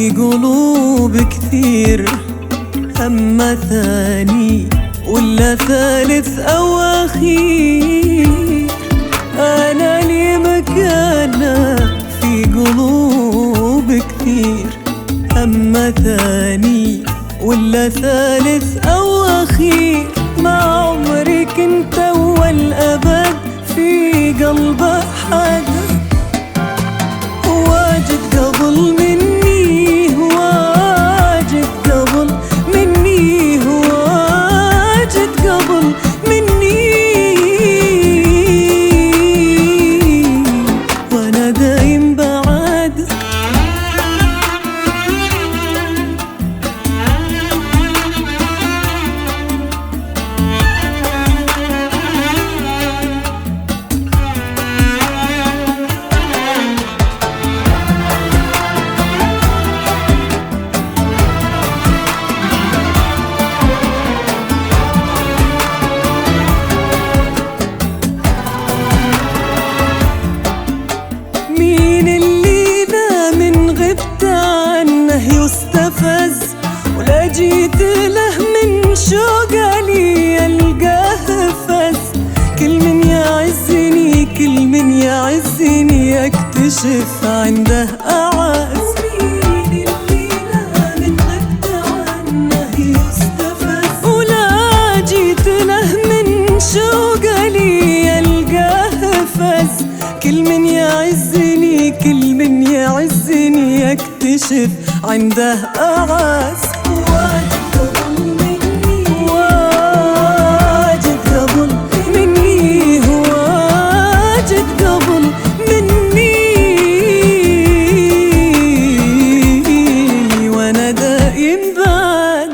في قلوب كثير، أما ثاني ولا ثالث أو أخير، أنا لي مكانة في قلوب كثير، أما ثاني ولا ثالث أو أخير. ما عمري كنت أول أبد في قلب أحد، واجد قبل مني، واجد قبل مني، واجد قبل مني، وأنا دايم بعد. مين اللي لا من غبت عنه يستفز، ولا جيت له من شوق علي ألقاه فز. كل من يعزني، كل من يعزني أكتشف عنده أعز. مين اللي لا من غبت عنه يستفز، ولا جيت له من شوق علي ألقاه فز. كل من يعزني، كل من يعزني أكتشف عنده أعز. واجد قبل مني، واجد قبل مني، واجد قبل مني، وأنا دايم بعد.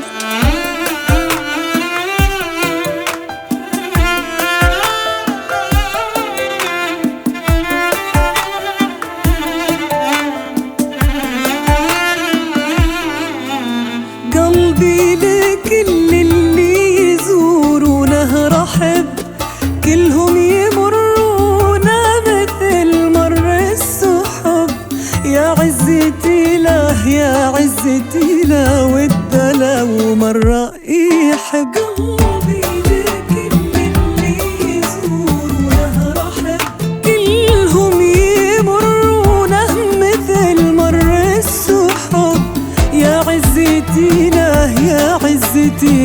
قلبي لكل اللي يزورونه رحب، كلهم يمرونا مثل مر السحب. يا عزتي له، يا عزتي له، والدلا ومرة يحب. قلبي لكل اللي يزورونه رحب، كلهم يمرونه مثل مر السحب. يا عزتي له، يا عزتي